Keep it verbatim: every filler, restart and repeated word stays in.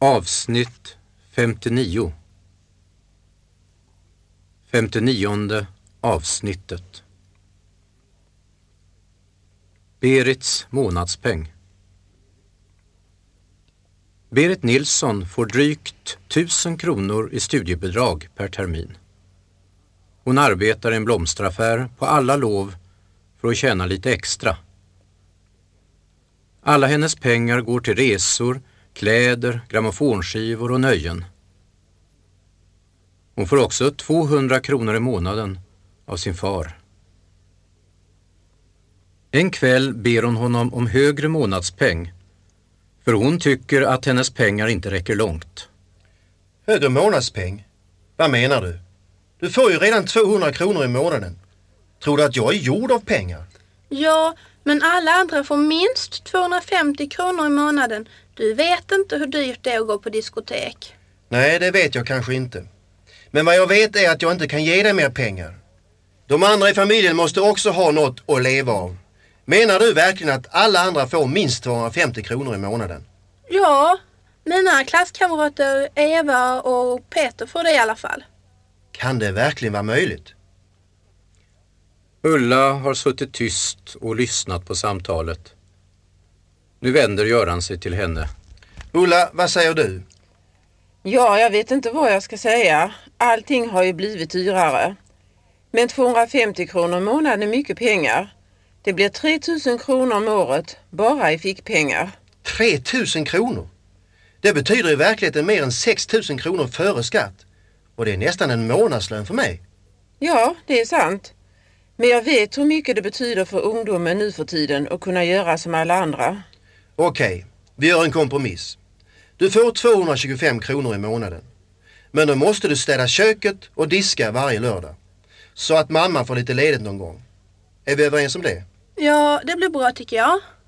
Avsnitt femtionio. femtionionde avsnittet. Berits månadspeng. Berit Nilsson får drygt tusen kronor i studiebidrag per termin. Hon arbetar i en blomsteraffär på alla lov för att tjäna lite extra. Alla hennes pengar går till resor, kläder, grammofonskivor och nöjen. Hon får också tvåhundra kronor i månaden av sin far. En kväll ber hon honom om högre månadspeng, för hon tycker att hennes pengar inte räcker långt. Högre månadspeng? Vad menar du? Du får ju redan tvåhundra kronor i månaden. Tror du att jag är gjord av pengar? Ja, men alla andra får minst tvåhundrafemtio kronor i månaden. Du vet inte hur dyrt det är att gå på diskotek. Nej, det vet jag kanske inte. Men vad jag vet är att jag inte kan ge dig mer pengar. De andra i familjen måste också ha något att leva av. Menar du verkligen att alla andra får minst tvåhundrafemtio kronor i månaden? Ja, mina klasskamrater Eva och Peter får det i alla fall. Kan det verkligen vara möjligt? Ulla har suttit tyst och lyssnat på samtalet. Nu vänder Göran sig till henne. Ulla, vad säger du? Ja, jag vet inte vad jag ska säga. Allting har ju blivit dyrare. Men tvåhundrafemtio kronor i månaden är mycket pengar. Det blir tre tusen kronor om året bara i fickpengar. tre tusen kronor? Det betyder i verkligheten mer än sex tusen kronor före skatt. Och det är nästan en månadslön för mig. Ja, det är sant. Men jag vet hur mycket det betyder för ungdomen nu för tiden att kunna göra som alla andra. Okej, vi gör en kompromiss. Du får tvåhundratjugofem kronor i månaden. Men då måste du städa köket och diska varje lördag. Så att mamma får lite ledigt någon gång. Är vi överens om det? Ja, det blir bra tycker jag.